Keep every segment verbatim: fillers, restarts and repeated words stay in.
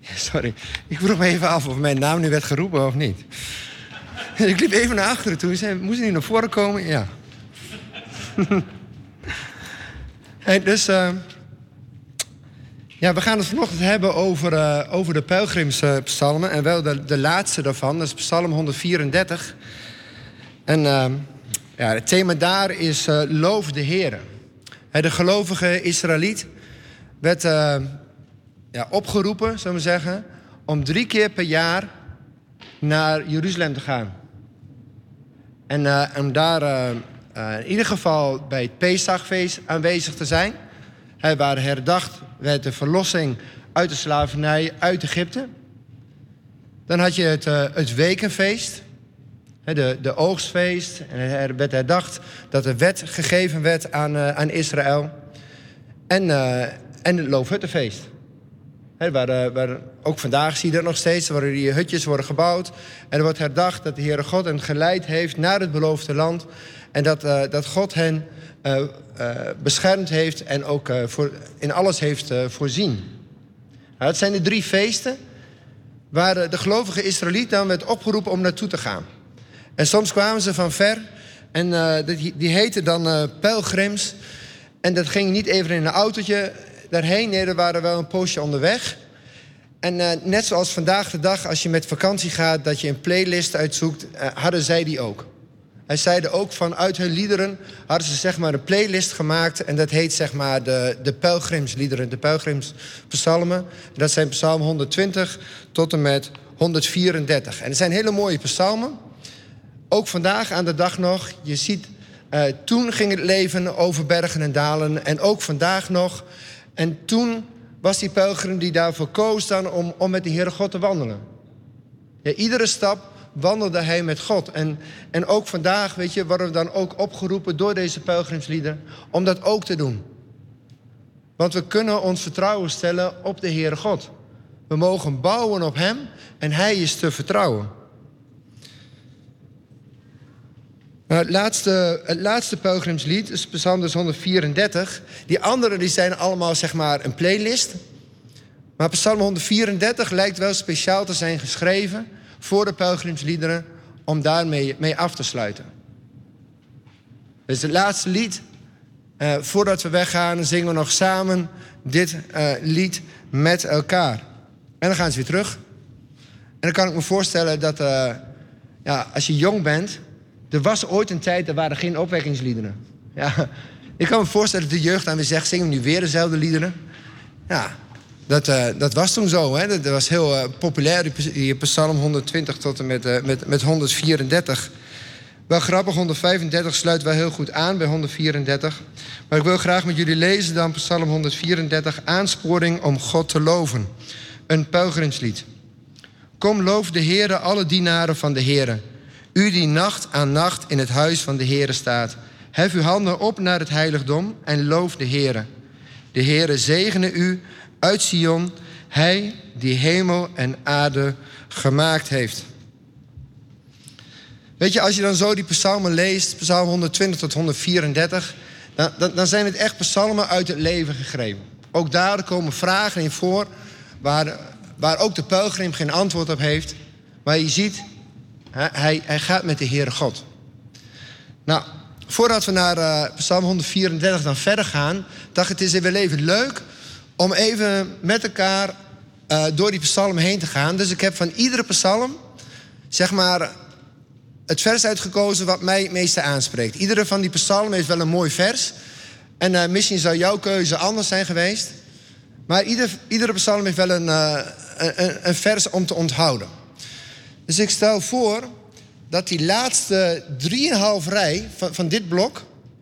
Sorry, ik vroeg me even af of mijn naam nu werd geroepen of niet. Ik liep even naar achteren toe. Zei, moest hij naar voren komen? Ja. Hey, dus uh, ja, we gaan het vanochtend hebben over, uh, over de pelgrimspsalmen. En wel de, de laatste daarvan, dat is psalm honderdvierendertig. En uh, ja, het thema daar is uh, loof de Heere. Hey, de gelovige Israëliet werd uh, ja, opgeroepen, zullen we zeggen, om drie keer per jaar naar Jeruzalem te gaan. En uh, om daar uh, uh, in ieder geval bij het Pesachfeest aanwezig te zijn. Hij waar herdacht werd de verlossing uit de slavernij uit Egypte. Dan had je het, uh, het wekenfeest, de, de oogstfeest. En er werd herdacht dat de wet gegeven werd aan, uh, aan Israël. En, uh, en het Loofhuttenfeest. He, waar, uh, waar, ook vandaag zie je dat nog steeds, waar die hutjes worden gebouwd. En er wordt herdacht dat de Heere God hen geleid heeft naar het beloofde land. En dat, uh, dat God hen uh, uh, beschermd heeft en ook uh, voor, in alles heeft uh, voorzien. Nou, dat zijn de drie feesten waar uh, de gelovige Israëliet dan werd opgeroepen om naartoe te gaan. En soms kwamen ze van ver en uh, die, die heten dan uh, pelgrims. En dat ging niet even in een autootje daarheen, nee, er waren wel een poosje onderweg. En uh, net zoals vandaag de dag, als je met vakantie gaat, dat je een playlist uitzoekt, uh, hadden zij die ook. Hij zeiden ook vanuit hun liederen hadden ze zeg maar een playlist gemaakt. En dat heet zeg maar de, de pelgrimsliederen, de pelgrimspsalmen. Dat zijn psalm honderdtwintig tot en met honderdvierendertig. En het zijn hele mooie psalmen. Ook vandaag aan de dag nog, je ziet, uh, toen ging het leven over bergen en dalen. En ook vandaag nog. En toen was die pelgrim die daarvoor koos dan om, om met de Heere God te wandelen. Ja, iedere stap wandelde hij met God. En, en ook vandaag, weet je, worden we dan ook opgeroepen door deze pelgrimslieden om dat ook te doen. Want we kunnen ons vertrouwen stellen op de Heere God. We mogen bouwen op hem en hij is te vertrouwen. Nou, het, laatste, het laatste pelgrimslied is psalm dus honderdvierendertig. Die andere die zijn allemaal zeg maar een playlist. Maar psalm honderdvierendertig lijkt wel speciaal te zijn geschreven voor de pelgrimsliederen om daarmee mee af te sluiten. Dus het laatste lied. Uh, voordat we weggaan zingen we nog samen dit uh, lied met elkaar. En dan gaan ze weer terug. En dan kan ik me voorstellen dat uh, ja, als je jong bent, er was ooit een tijd, er waren geen opwekkingsliederen. Ja, ik kan me voorstellen dat de jeugd dan weer zegt, zingen we nu weer dezelfde liederen? Ja, dat, uh, dat was toen zo. Hè? Dat, dat was heel uh, populair, die psalm honderdtwintig tot en met, uh, met, met honderdvierendertig. Wel grappig, honderdvijfendertig sluit wel heel goed aan bij honderdvierendertig. Maar ik wil graag met jullie lezen dan psalm honderdvierendertig, aansporing om God te loven. Een pelgrimslied. Kom, loof de Heere, alle dienaren van de Heere. U die nacht aan nacht in het huis van de Heere staat. Hef uw handen op naar het heiligdom en loof de Heere. De Heere zegene u uit Sion, hij die hemel en aarde gemaakt heeft. Weet je, als je dan zo die psalmen leest, psalm honderdtwintig tot honderdvierendertig... Dan, dan, dan zijn het echt psalmen uit het leven gegrepen. Ook daar komen vragen in voor waar, waar ook de pelgrim geen antwoord op heeft. Maar je ziet, hij, hij gaat met de Heere God. Nou, voordat we naar uh, psalm honderdvierendertig dan verder gaan, dacht ik, het is weer even leuk om even met elkaar uh, door die psalm heen te gaan. Dus ik heb van iedere psalm, zeg maar, het vers uitgekozen wat mij het meeste aanspreekt. Iedere van die psalmen heeft wel een mooi vers. En uh, misschien zou jouw keuze anders zijn geweest. Maar ieder, iedere psalm heeft wel een, uh, een, een vers om te onthouden. Dus ik stel voor dat die laatste drieënhalf rij van, van dit blok,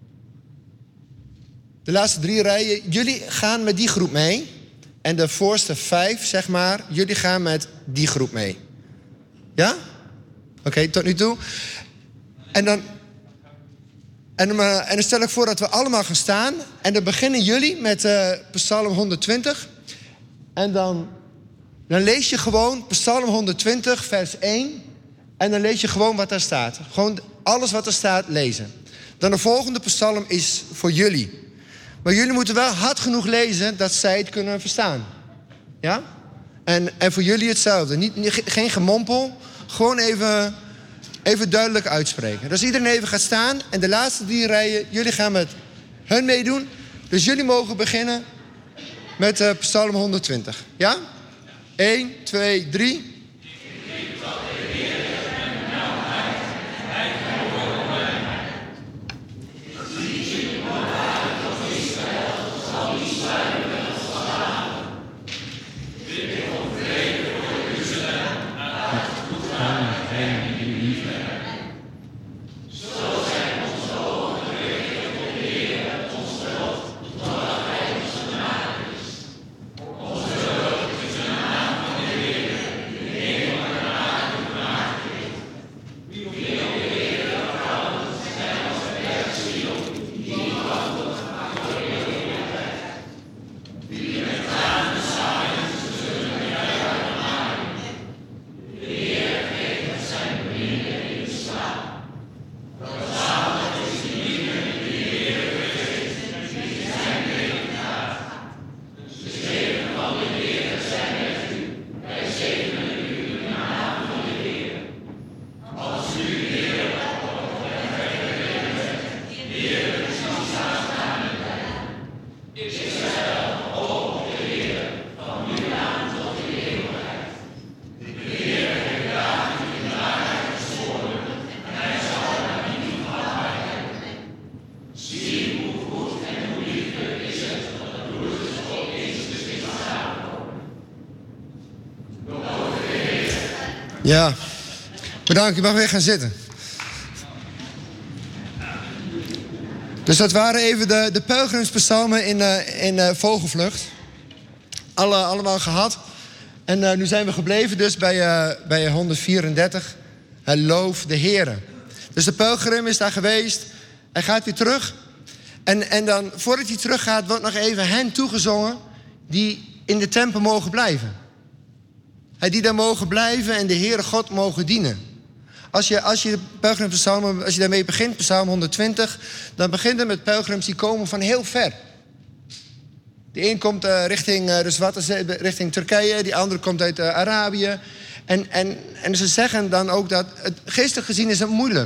de laatste drie rijen, jullie gaan met die groep mee. En de voorste vijf, zeg maar, jullie gaan met die groep mee. Ja? Oké, okay, tot nu toe. En dan, en, dan, uh, en dan stel ik voor dat we allemaal gaan staan. En dan beginnen jullie met uh, psalm honderdtwintig. En dan, dan lees je gewoon psalm honderdtwintig, vers één. En dan lees je gewoon wat daar staat. Gewoon alles wat er staat lezen. Dan de volgende psalm is voor jullie. Maar jullie moeten wel hard genoeg lezen dat zij het kunnen verstaan. Ja? En, en voor jullie hetzelfde. Niet, niet, geen gemompel. Gewoon even, even duidelijk uitspreken. Dus iedereen even gaat staan. En de laatste drie rijen, jullie gaan met hun meedoen. Dus jullie mogen beginnen met uh, Psalm honderdtwintig. Ja? één, twee, drie. Ja, bedankt. Je mag weer gaan zitten. Dus dat waren even de, de pelgrimspsalmen in, uh, in uh, vogelvlucht. Alle, allemaal gehad. En uh, nu zijn we gebleven dus bij, uh, bij honderdvierendertig. Uh, loof de Heere. Dus de pelgrim is daar geweest. Hij gaat weer terug. En, en dan, voordat hij teruggaat, wordt nog even hen toegezongen die in de tempel mogen blijven. Die daar mogen blijven en de Heere God mogen dienen. Als je, als je de pelgrimspsalmen, als je daarmee begint, psalm honderdtwintig... dan begint het met pelgrims die komen van heel ver. De een komt uh, richting uh, de Zwarte Zee, richting Turkije. Die andere komt uit uh, Arabië. En, en, en ze zeggen dan ook dat, het, geestelijk gezien is het moeilijk.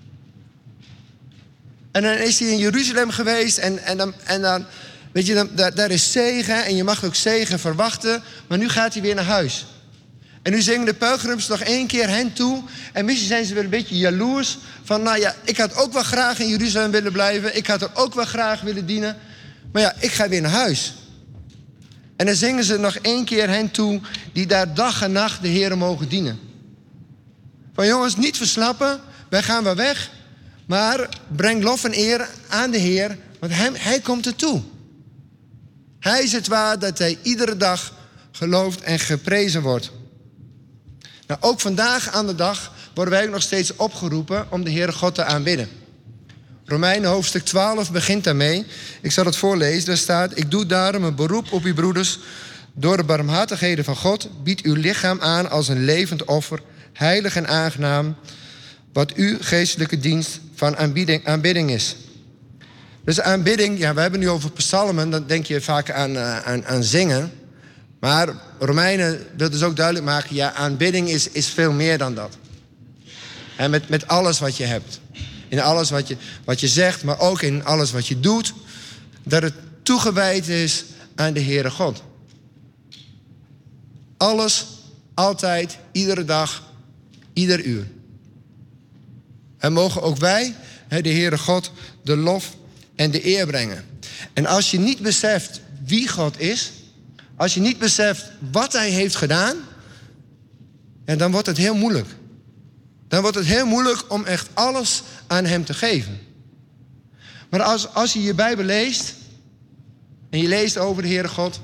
En dan is hij in Jeruzalem geweest en, en dan... En dan weet je, dan, daar, daar is zegen en je mag ook zegen verwachten. Maar nu gaat hij weer naar huis. En nu zingen de pelgrims nog één keer hen toe. En misschien zijn ze wel een beetje jaloers. Van nou ja, ik had ook wel graag in Jeruzalem willen blijven. Ik had er ook wel graag willen dienen. Maar ja, ik ga weer naar huis. En dan zingen ze nog één keer hen toe. Die daar dag en nacht de Heere mogen dienen. Van jongens, niet verslappen. Wij gaan wel weg. Maar breng lof en eer aan de Heer. Want hem, hij komt er toe. Hij is het waard dat hij iedere dag geloofd en geprezen wordt. Nou, ook vandaag aan de dag worden wij ook nog steeds opgeroepen om de Heere God te aanbidden. Romeinen hoofdstuk twaalf begint daarmee. Ik zal het voorlezen. Daar staat: ik doe daarom een beroep op uw broeders. Door de barmhartigheden van God biedt uw lichaam aan als een levend offer, heilig en aangenaam, wat uw geestelijke dienst van aanbidding, aanbidding is. Dus aanbidding, ja, we hebben nu over psalmen, dan denk je vaak aan, uh, aan, aan zingen. Maar Romeinen wil dus ook duidelijk maken, ja, aanbidding is, is veel meer dan dat. En met, met alles wat je hebt. In alles wat je, wat je zegt, maar ook in alles wat je doet. Dat het toegewijd is aan de Heere God. Alles, altijd, iedere dag, ieder uur. En mogen ook wij, de Heere God, de lof en de eer brengen. En als je niet beseft wie God is, als je niet beseft wat hij heeft gedaan, ja, dan wordt het heel moeilijk. Dan wordt het heel moeilijk om echt alles aan hem te geven. Maar als, als je je Bijbel leest en je leest over de Heere God,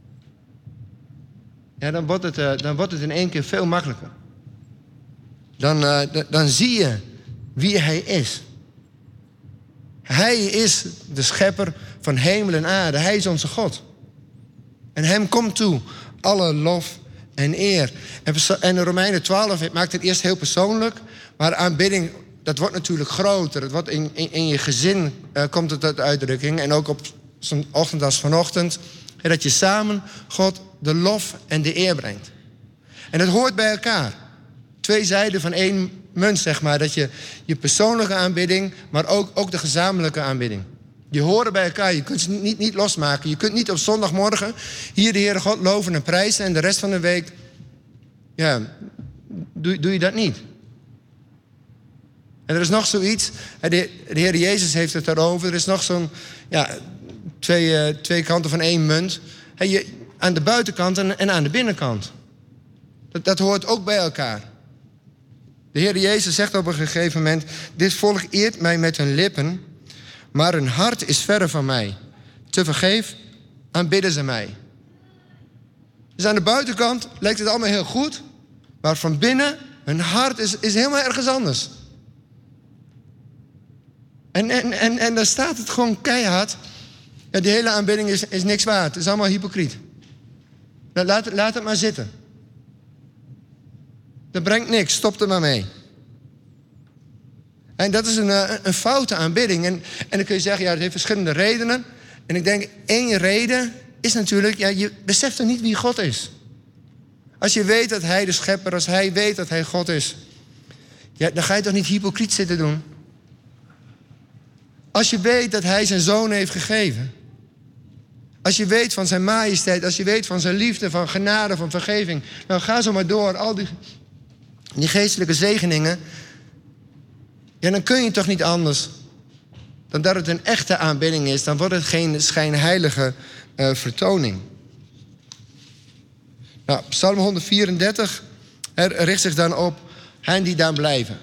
ja, dan, wordt het, uh, dan wordt het in één keer veel makkelijker. Dan, uh, d- dan zie je wie hij is. Hij is de schepper van hemel en aarde. Hij is onze God. En hem komt toe alle lof en eer. En, en in Romeinen twaalf maakt het eerst heel persoonlijk. Maar aanbidding, dat wordt natuurlijk groter. Het wordt in, in, in je gezin uh, komt het tot uitdrukking. En ook op zo'n ochtend als vanochtend En dat je samen God de lof en de eer brengt. En dat hoort bij elkaar. Twee zijden van één munt, zeg maar. Dat je je persoonlijke aanbidding, maar ook, ook de gezamenlijke aanbidding. Die horen bij elkaar. Je kunt ze niet, niet losmaken. Je kunt niet op zondagmorgen hier de Heere God loven en prijzen. En de rest van de week, ja, doe, doe je dat niet. En er is nog zoiets. De, de Heer Jezus heeft het daarover. Er is nog zo'n, ja, twee, uh, twee kanten van één munt. He, je, aan de buitenkant en, en aan de binnenkant. Dat, dat hoort ook bij elkaar. De Heer Jezus zegt op een gegeven moment: dit volk eert mij met hun lippen, maar hun hart is verre van mij. Te vergeef aanbidden ze mij. Dus aan de buitenkant lijkt het allemaal heel goed, maar van binnen, hun hart is, is helemaal ergens anders. En, en, en, en dan staat het gewoon keihard. Ja, die hele aanbidding is, is niks waard. Het is allemaal hypocriet. Nou, laat, laat het maar zitten. Dat brengt niks, stop er maar mee. En dat is een, een foute aanbidding. En, en dan kun je zeggen, ja, het heeft verschillende redenen. En ik denk, één reden is natuurlijk, ja, je beseft er niet wie God is. Als je weet dat hij de schepper, als hij weet dat hij God is, ja, dan ga je toch niet hypocriet zitten doen. Als je weet dat hij zijn zoon heeft gegeven. Als je weet van zijn majesteit, als je weet van zijn liefde, van genade, van vergeving. Nou, ga zo maar door, al die, die geestelijke zegeningen. Ja, dan kun je toch niet anders dan dat het een echte aanbidding is. Dan wordt het geen schijnheilige uh, vertoning. Nou, Psalm honderdvierendertig richt zich dan op hen die daar blijven.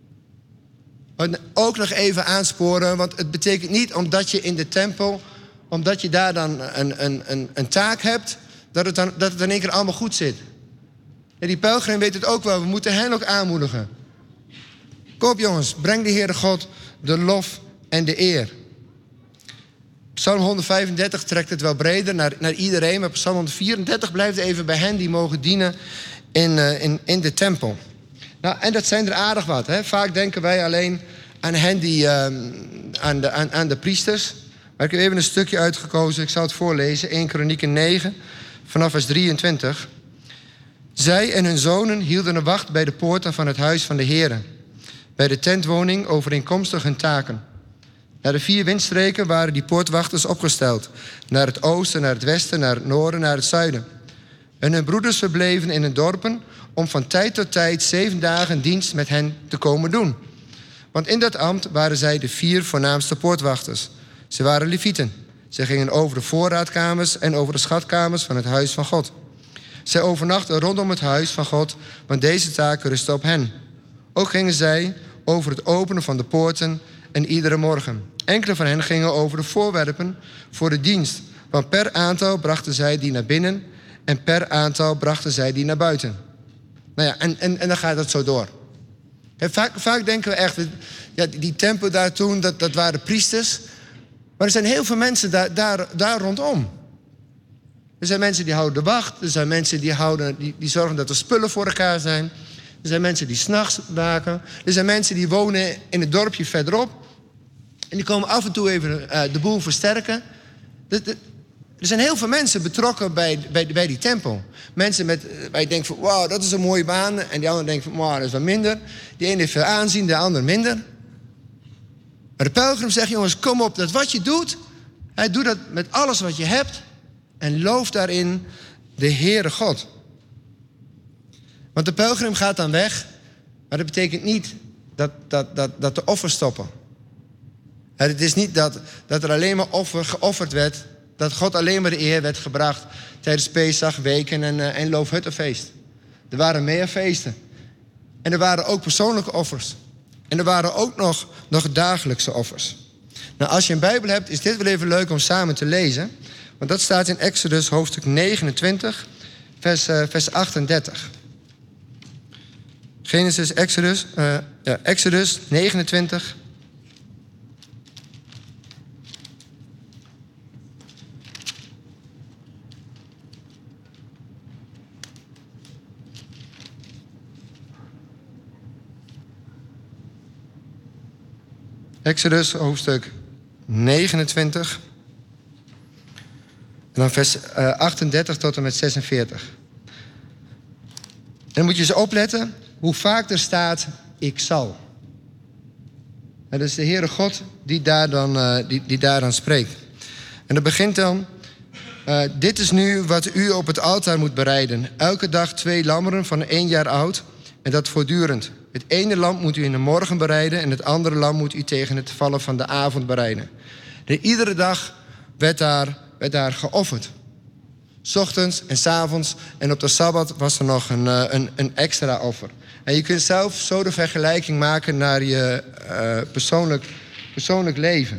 Ook nog even aansporen, want het betekent niet omdat je in de tempel, omdat je daar dan een, een, een, een taak hebt, dat het, dan, dat het in één keer allemaal goed zit. En die pelgrim weet het ook wel, we moeten hen ook aanmoedigen. Kom op jongens, breng de Heere God de lof en de eer. Psalm honderdvijfendertig trekt het wel breder naar, naar iedereen, maar Psalm honderdvierendertig blijft even bij hen die mogen dienen in, uh, in, in de tempel. Nou, en dat zijn er aardig wat. Hè? Vaak denken wij alleen aan hen die, uh, aan, de, aan, aan de priesters. Maar ik heb even een stukje uitgekozen, ik zal het voorlezen. eerste Kronieken negen, vanaf vers drieëntwintig. Zij en hun zonen hielden een wacht bij de poorten van het huis van de Heere, bij de tentwoning overeenkomstig hun taken. Naar de vier windstreken waren die poortwachters opgesteld. Naar het oosten, naar het westen, naar het noorden, naar het zuiden. En hun broeders verbleven in hun dorpen om van tijd tot tijd zeven dagen dienst met hen te komen doen. Want in dat ambt waren zij de vier voornaamste poortwachters. Ze waren levieten. Ze gingen over de voorraadkamers en over de schatkamers van het huis van God. Zij overnachten rondom het huis van God, want deze taak rustte op hen. Ook gingen zij over het openen van de poorten en iedere morgen. Enkele van hen gingen over de voorwerpen voor de dienst. Want per aantal brachten zij die naar binnen en per aantal brachten zij die naar buiten. Nou ja, en, en, en dan gaat het zo door. En vaak, vaak denken we echt, ja, die tempel daar toen, dat, dat waren priesters. Maar er zijn heel veel mensen daar, daar, daar rondom. Er zijn mensen die houden de wacht. Er zijn mensen die, houden, die, die zorgen dat er spullen voor elkaar zijn. Er zijn mensen die 's nachts waken. Er zijn mensen die wonen in het dorpje verderop. En die komen af en toe even uh, de boel versterken. De, de, er zijn heel veel mensen betrokken bij, bij, bij die tempel. Mensen met, waar je denkt van, wauw, dat is een mooie baan. En die ander denkt van, wauw, dat is wat minder. Die ene heeft veel aanzien, de ander minder. Maar de pelgrim zegt, jongens, kom op, dat wat je doet, hij doet dat met alles wat je hebt. En loof daarin de Heere God. Want de pelgrim gaat dan weg, maar dat betekent niet dat, dat, dat, dat de offers stoppen. En het is niet dat, dat er alleen maar offer geofferd werd, dat God alleen maar de eer werd gebracht tijdens Pesach, weken en, uh, en Loofhuttenfeest. Er waren meer feesten. En er waren ook persoonlijke offers. En er waren ook nog, nog dagelijkse offers. Nou, als je een Bijbel hebt, is dit wel even leuk om samen te lezen. Want dat staat in Exodus hoofdstuk negenentwintig, vers, uh, vers achtendertig. Genesis, Exodus, uh, ja, Exodus negenentwintig. Exodus hoofdstuk negenentwintig. En dan vers uh, achtendertig tot en met zesenveertig. En dan moet je eens opletten hoe vaak er staat, ik zal. En dat is de Heere God die daar dan, uh, die, die daar dan spreekt. En dat begint dan, uh, dit is nu wat u op het altaar moet bereiden. Elke dag twee lammeren van één jaar oud en dat voortdurend. Het ene lam moet u in de morgen bereiden en het andere lam moet u tegen het vallen van de avond bereiden. De, iedere dag werd daar, werd daar geofferd. 's Ochtends en 's avonds en op de Sabbat was er nog een, uh, een, een extra offer. En je kunt zelf zo de vergelijking maken naar je uh, persoonlijk, persoonlijk leven.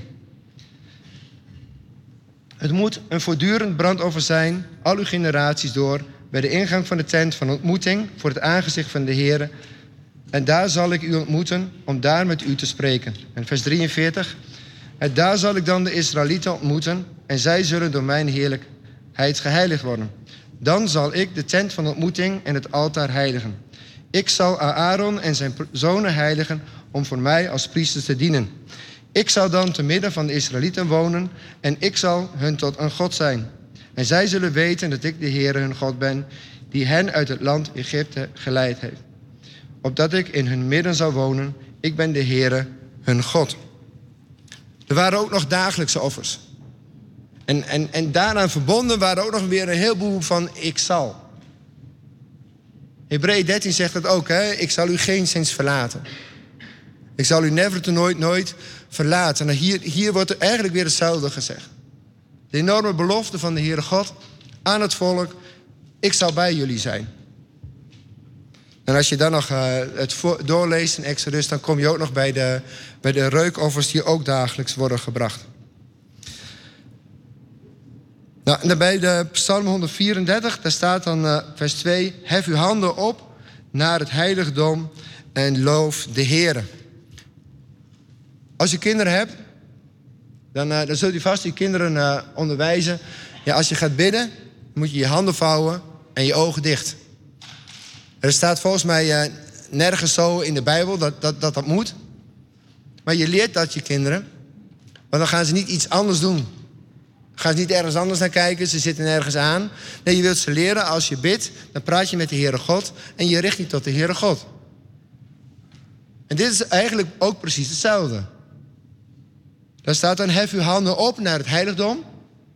Het moet een voortdurend brandoffer zijn, al uw generaties door, bij de ingang van de tent van ontmoeting voor het aangezicht van de Heere. En daar zal ik u ontmoeten om daar met u te spreken. En vers drieënveertig. En daar zal ik dan de Israëlieten ontmoeten en zij zullen door mijn heerlijkheid geheiligd worden. Dan zal ik de tent van ontmoeting en het altaar heiligen. Ik zal Aaron en zijn zonen heiligen om voor mij als priesters te dienen. Ik zal dan te midden van de Israëlieten wonen en ik zal hun tot een God zijn. En zij zullen weten dat ik de Heere hun God ben, die hen uit het land Egypte geleid heeft. Opdat ik in hun midden zal wonen, ik ben de Heere hun God. Er waren ook nog dagelijkse offers. En, en, en daaraan verbonden waren ook nog weer een heleboel van ik zal. Hebreeën dertien zegt dat ook, hè? Ik zal u geen zins verlaten. Ik zal u never te nooit, nooit verlaten. Nou, hier, hier wordt er eigenlijk weer hetzelfde gezegd. De enorme belofte van de Heere God aan het volk. Ik zal bij jullie zijn. En als je dan nog uh, het voor, doorleest in Exodus, dan kom je ook nog bij de, bij de reukoffers die ook dagelijks worden gebracht. Nou, en dan bij de Psalm honderdvierendertig, daar staat dan uh, vers twee. Hef uw handen op naar het heiligdom en loof de Heere. Als je kinderen hebt, dan, uh, dan zult u vast die kinderen uh, onderwijzen. Ja, als je gaat bidden, moet je je handen vouwen en je ogen dicht. Er staat volgens mij uh, nergens zo in de Bijbel dat dat, dat dat moet. Maar je leert dat je kinderen. Want dan gaan ze niet iets anders doen. Dan gaan ze niet ergens anders naar kijken. Ze zitten nergens aan. Nee, je wilt ze leren, als je bidt, dan praat je met de Heere God. En je richt je tot de Heere God. En dit is eigenlijk ook precies hetzelfde. Daar staat dan, hef uw handen op naar het heiligdom.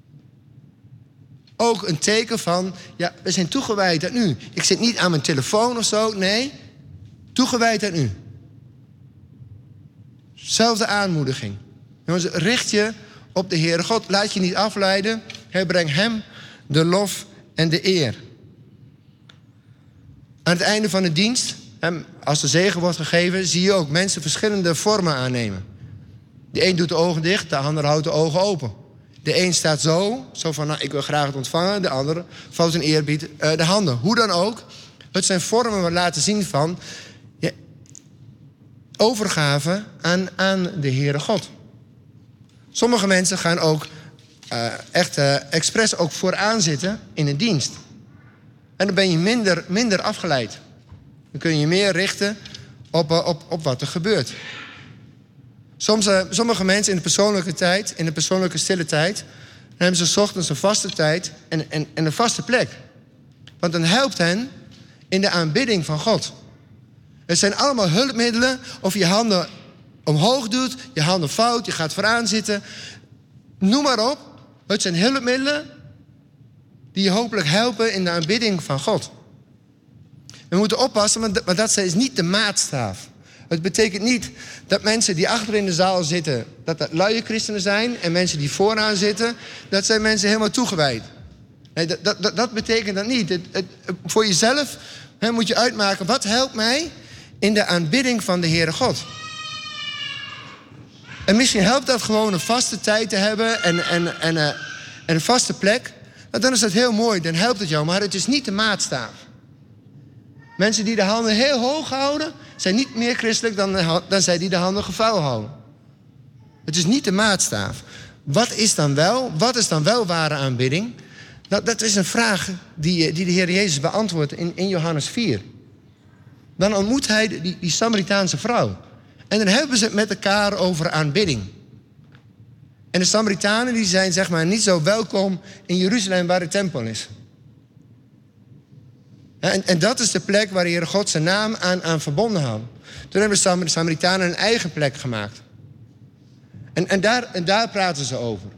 Ook een teken van, ja, we zijn toegewijd aan u. Ik zit niet aan mijn telefoon of zo, nee. Toegewijd aan u. Zelfde aanmoediging. Jongens, richt je op de Heere God. Laat je niet afleiden. Breng hem de lof en de eer. Aan het einde van de dienst, als de zegen wordt gegeven, zie je ook mensen verschillende vormen aannemen. De een doet de ogen dicht, de ander houdt de ogen open. De een staat zo, zo van, nou, ik wil graag het ontvangen. De ander vouwt in eerbied uh, de handen. Hoe dan ook, het zijn vormen waar laten zien van ja, overgave aan, aan de Heere God. Sommige mensen gaan ook uh, echt uh, expres ook vooraan zitten in een dienst. En dan ben je minder, minder afgeleid. Dan kun je je meer richten op, uh, op, op wat er gebeurt. Soms, uh, sommige mensen in de persoonlijke tijd, in de persoonlijke stille tijd, dan hebben ze 's ochtends een vaste tijd en, en, en een vaste plek. Want dan helpt hen in de aanbidding van God. Het zijn allemaal hulpmiddelen, of je handen omhoog doet, je handen vouwt, je gaat vooraan zitten. Noem maar op. Het zijn hulpmiddelen die je hopelijk helpen in de aanbidding van God. We moeten oppassen, maar dat is niet de maatstaf. Het betekent niet dat mensen die achter in de zaal zitten, dat dat luie christenen zijn. En mensen die vooraan zitten, dat zijn mensen helemaal toegewijd. Nee, dat, dat, dat betekent dat niet. Het, het, voor jezelf he, moet je uitmaken, wat helpt mij in de aanbidding van de Heere God? En misschien helpt dat gewoon een vaste tijd te hebben en, en, en, uh, en een vaste plek. Nou, dan is dat heel mooi, dan helpt het jou. Maar het is niet de maatstaf. Mensen die de handen heel hoog houden, zijn niet meer christelijk dan, dan zij die de handen gevouwen houden. Het is niet de maatstaf. Wat is dan wel, wat is dan wel ware aanbidding? Nou, dat is een vraag die, die de Heer Jezus beantwoordt in, in Johannes vier. Dan ontmoet hij die, die Samaritaanse vrouw. En dan hebben ze het met elkaar over aanbidding. En de Samaritanen die zijn zeg maar niet zo welkom in Jeruzalem waar de tempel is. En, en dat is de plek waar de Heere God zijn naam aan, aan verbonden had. Toen hebben de Samaritanen een eigen plek gemaakt. En, en, daar, en daar praten ze over.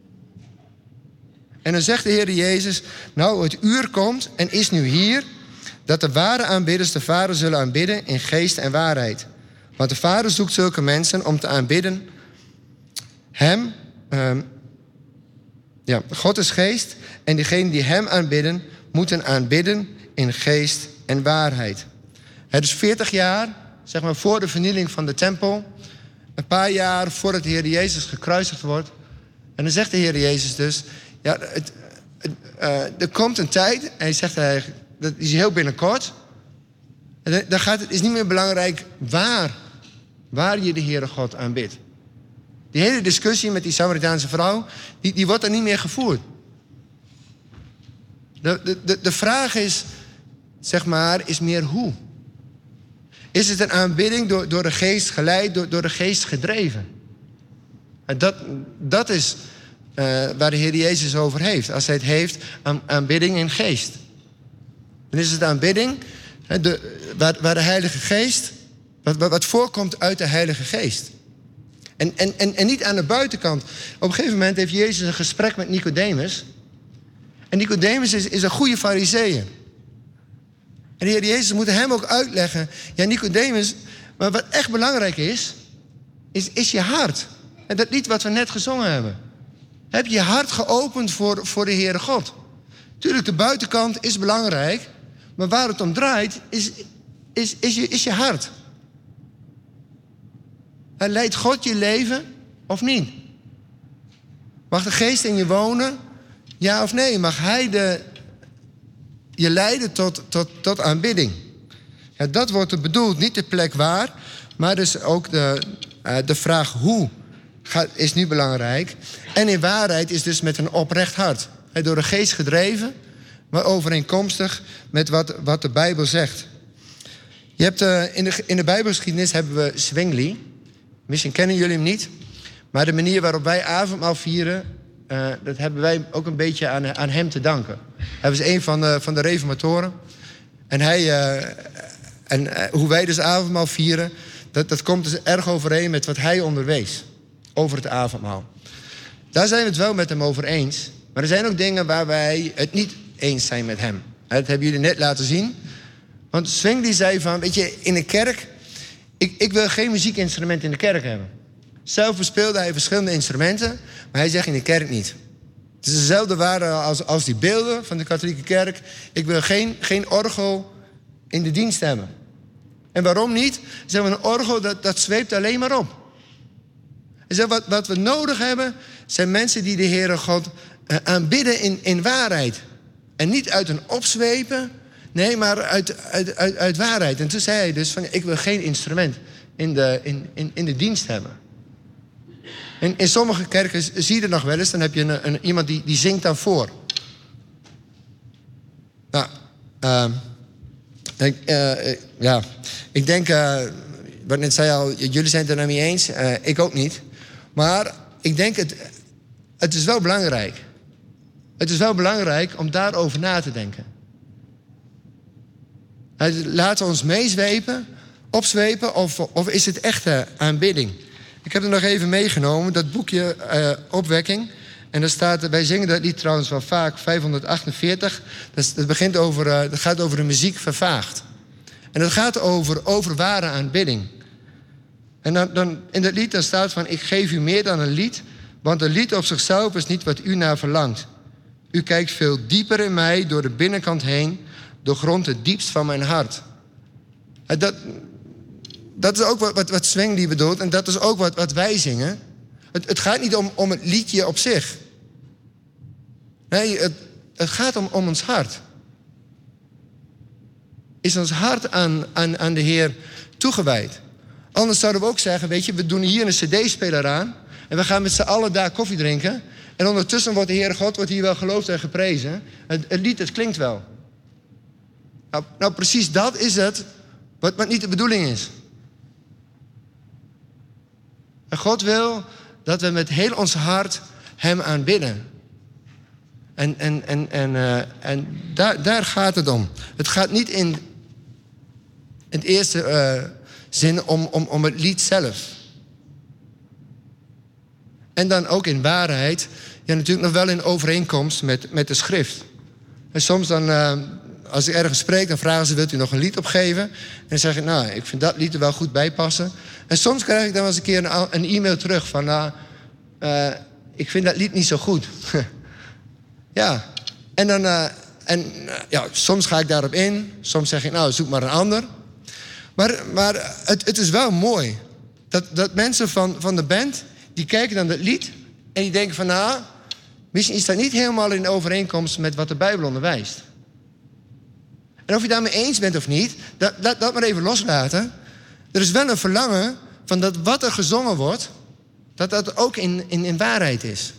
En dan zegt de Heer Jezus, nou het uur komt en is nu hier, dat de ware aanbidders de Vader zullen aanbidden in geest en waarheid. Want de Vader zoekt zulke mensen om te aanbidden hem. Um, ja, God is geest en diegenen die hem aanbidden moeten aanbidden in geest en waarheid. Het is veertig jaar, zeg maar voor de vernieling van de tempel. Een paar jaar voordat de Heer Jezus gekruisigd wordt. En dan zegt de Heer Jezus dus, ja, het, het, uh, er komt een tijd, en hij zegt eigenlijk, dat is heel binnenkort. En dan gaat het, is niet meer belangrijk waar, waar je de Heere God aanbidt. Die hele discussie met die Samaritaanse vrouw, die, die wordt er niet meer gevoerd. De, de, de, de vraag is, zeg maar, is meer hoe. Is het een aanbidding door, door de geest geleid, door, door de geest gedreven? En dat, dat is uh, waar de Heer Jezus over heeft. Als hij het heeft aan aanbidding in geest. Dan is het aanbidding de, waar, waar de Heilige Geest, wat, wat voorkomt uit de Heilige Geest. En, en, en, en niet aan de buitenkant. Op een gegeven moment heeft Jezus een gesprek met Nicodemus. En Nicodemus is, is een goede Farizeeër. En de Heer Jezus moet hem ook uitleggen. Ja, Nicodemus, maar wat echt belangrijk is, is, is je hart. En dat lied wat we net gezongen hebben. Heb je je hart geopend voor, voor de Heere God? Tuurlijk, de buitenkant is belangrijk. Maar waar het om draait, is, is, is, je, is je hart. En leidt God je leven of niet? Mag de geest in je wonen? Ja of nee? Mag hij de, je leiden tot, tot, tot aanbidding? Ja, dat wordt er bedoeld. Niet de plek waar, maar dus ook de, uh, de vraag hoe gaat, is nu belangrijk. En in waarheid is dus met een oprecht hart. He, door de geest gedreven, maar overeenkomstig met wat, wat de Bijbel zegt. Je hebt, uh, in, de, in de Bijbelgeschiedenis hebben we Zwingli. Misschien kennen jullie hem niet. Maar de manier waarop wij avondmaal vieren, Uh, dat hebben wij ook een beetje aan, aan hem te danken. Hij was een van de, van de reformatoren. En, hij, uh, en uh, hoe wij dus avondmaal vieren, dat, dat komt dus erg overeen met wat hij onderwees. Over het avondmaal. Daar zijn we het wel met hem over eens. Maar er zijn ook dingen waar wij het niet eens zijn met hem. Dat hebben jullie net laten zien. Want Zwingli zei van, weet je, in de kerk, ik, ik wil geen muziekinstrument in de kerk hebben. Zelf bespeelde hij verschillende instrumenten, maar hij zegt in de kerk niet. Het is dezelfde waarde als, als die beelden van de katholieke kerk. Ik wil geen, geen orgel in de dienst hebben. En waarom niet? Zeg maar, een orgel dat, dat zweept alleen maar op. En zeg, wat, wat we nodig hebben, zijn mensen die de Heere God uh, aanbidden in, in waarheid. En niet uit een opzwepen, nee, maar uit, uit, uit, uit waarheid. En toen zei hij dus van, ik wil geen instrument in de, in, in, in de dienst hebben. In, in sommige kerken zie je het nog wel eens, dan heb je een, een, iemand die, die zingt dan voor. Nou, uh, ik, uh, ja, ik denk, uh, wat net zei al, jullie zijn het er nou niet eens, uh, ik ook niet. Maar ik denk, het, het is wel belangrijk. Het is wel belangrijk om daarover na te denken. Laten we ons meezwepen, opzwepen, of, of is het echte aanbidding? Ik heb er nog even meegenomen, dat boekje uh, Opwekking. En daar staat, wij zingen dat lied trouwens wel vaak, vijfhonderdachtenveertig. Dat, is, dat, begint over, uh, dat gaat over de muziek vervaagd. En dat gaat over, over ware aanbidding. En dan, dan, in dat lied dan staat van, ik geef u meer dan een lied, want een lied op zichzelf is niet wat u naar verlangt. U kijkt veel dieper in mij, door de binnenkant heen, doorgrondt het diepst van mijn hart. En dat... Dat is ook wat, wat, wat Zwingli bedoelt en dat is ook wat, wat wij zingen. Het, het gaat niet om, om het liedje op zich. Nee, het, het gaat om, om ons hart. Is ons hart aan, aan, aan de Heer toegewijd? Anders zouden we ook zeggen, weet je, we doen hier een cd-speler aan en we gaan met z'n allen daar koffie drinken. En ondertussen wordt de Heere God wordt hier wel geloofd en geprezen. Het, het lied, het klinkt wel. Nou, nou, precies dat is het wat, wat niet de bedoeling is. En God wil dat we met heel ons hart hem aanbidden. En, en, en, en, uh, en daar, daar gaat het om. Het gaat niet in het eerste uh, zin om, om, om het lied zelf. En dan ook in waarheid, ja, natuurlijk nog wel in overeenkomst met, met de schrift. En soms dan, uh, als ik ergens spreek, dan vragen ze, wilt u nog een lied opgeven? En dan zeg ik, nou, ik vind dat lied er wel goed bij passen. En soms krijg ik dan wel eens een keer een, een e-mail terug van, nou, uh, ik vind dat lied niet zo goed. Ja, en dan, uh, en, uh, ja, soms ga ik daarop in, soms zeg ik, nou, zoek maar een ander. Maar, maar het, het is wel mooi dat, dat mensen van, van de band, die kijken dan dat lied en die denken van, nou, misschien is dat niet helemaal in overeenkomst met wat de Bijbel onderwijst. En of je daarmee eens bent of niet, dat, dat, dat maar even loslaten. Er is wel een verlangen van dat wat er gezongen wordt, dat dat ook in, in, in waarheid is.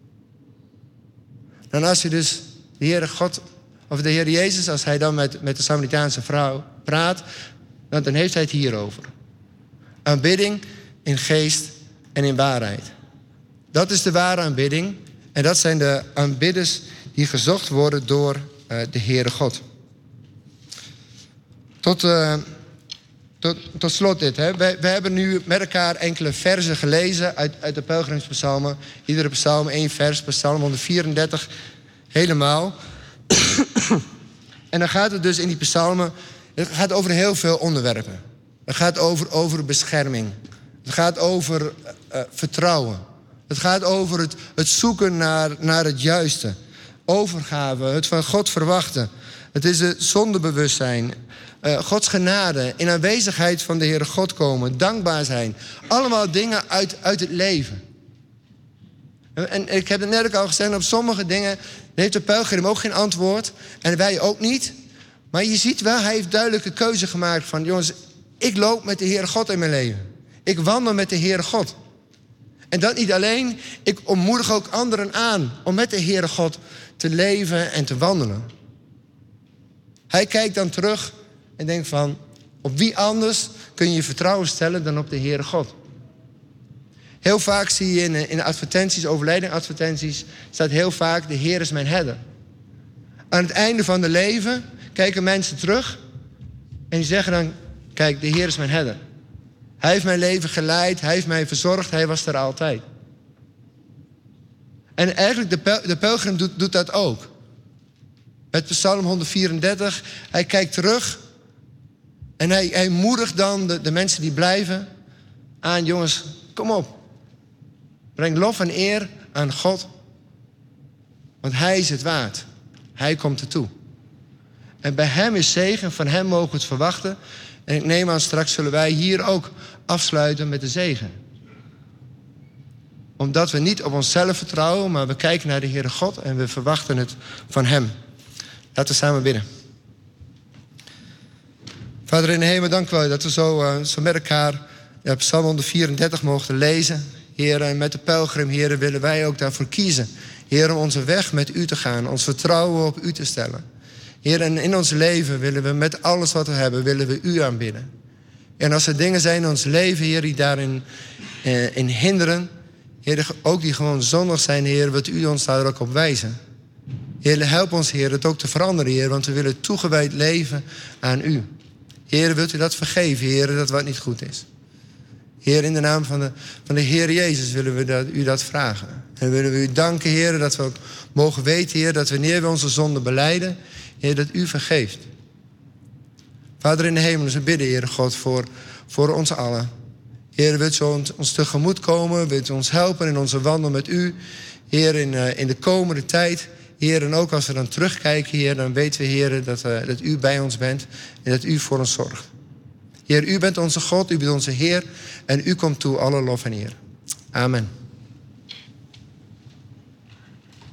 Dan als je dus de Heere God, of de Heer Jezus, als hij dan met, met de Samaritaanse vrouw praat, dan, dan heeft hij het hierover. Aanbidding in geest en in waarheid. Dat is de ware aanbidding. En dat zijn de aanbidders die gezocht worden door uh, de Heere God. Tot, uh, tot, tot slot dit. Hè. Wij, wij hebben nu met elkaar enkele versen gelezen uit, uit de pelgrimspsalmen. Iedere psalm één vers, psalm honderdvierendertig helemaal. En dan gaat het dus in die psalmen, het gaat over heel veel onderwerpen. Het gaat over, over bescherming. Het gaat over uh, vertrouwen. Het gaat over het, het zoeken naar, naar het juiste. Overgave, het van God verwachten. Het is het zondebewustzijn. Uh, Gods genade, in aanwezigheid van de Heere God komen. Dankbaar zijn. Allemaal dingen uit, uit het leven. En, en ik heb het net ook al gezegd, op sommige dingen heeft de pelgrim ook geen antwoord. En wij ook niet. Maar je ziet wel, hij heeft duidelijke keuze gemaakt van, jongens, ik loop met de Heere God in mijn leven. Ik wandel met de Heere God. En dat niet alleen, ik ontmoedig ook anderen aan om met de Heere God te leven en te wandelen. Hij kijkt dan terug en denkt van, op wie anders kun je je vertrouwen stellen dan op de Heere God? Heel vaak zie je in, in advertenties, overlijdingsadvertenties, staat heel vaak, de Heer is mijn herder. Aan het einde van het leven kijken mensen terug en die zeggen dan, kijk, de Heer is mijn herder. Hij heeft mijn leven geleid, hij heeft mij verzorgd, hij was er altijd. En eigenlijk de, pel, de pelgrim doet, doet dat ook. Met psalm honderdvierendertig, hij kijkt terug en hij, hij moedigt dan de, de mensen die blijven aan, jongens, kom op. Breng lof en eer aan God, want hij is het waard. Hij komt ertoe. En bij hem is zegen, van hem mogen we het verwachten. En ik neem aan, straks zullen wij hier ook afsluiten met de zegen. Omdat we niet op onszelf vertrouwen, maar we kijken naar de Heere God en we verwachten het van hem. Laten we samen bidden. Vader in de hemel, dank u wel dat we zo, uh, zo met elkaar ja, psalm honderdvierendertig mogen lezen. Heer, en met de pelgrim, Heer, willen wij ook daarvoor kiezen. Heer, om onze weg met u te gaan, ons vertrouwen op u te stellen. Heer, en in ons leven willen we met alles wat we hebben, willen we u aanbidden. En als er dingen zijn in ons leven, Heer, die daarin eh, in hinderen, Heer, ook die gewoon zondig zijn, Heer, wilt u ons daar ook op wijzen. Heer, help ons, Heer, het ook te veranderen, Heer, want we willen toegewijd leven aan u. Heer, wilt u dat vergeven, Heer, dat wat niet goed is. Heer, in de naam van de, van de Heer Jezus willen we dat, u dat vragen. En willen we u danken, Heer, dat we ook mogen weten, Heer, dat wanneer we onze zonden belijden, Heer, dat u vergeeft. Vader in de hemel, we bidden, Heer God, voor, voor ons allen. Heer, wilt u ons, ons tegemoet komen, wilt u ons helpen in onze wandel met u. Heer, in, uh, in de komende tijd. Heer, en ook als we dan terugkijken, Heer, dan weten we, Heer, dat, uh, dat u bij ons bent en dat u voor ons zorgt. Heer, u bent onze God, u bent onze Heer en u komt toe alle lof en eer. Amen.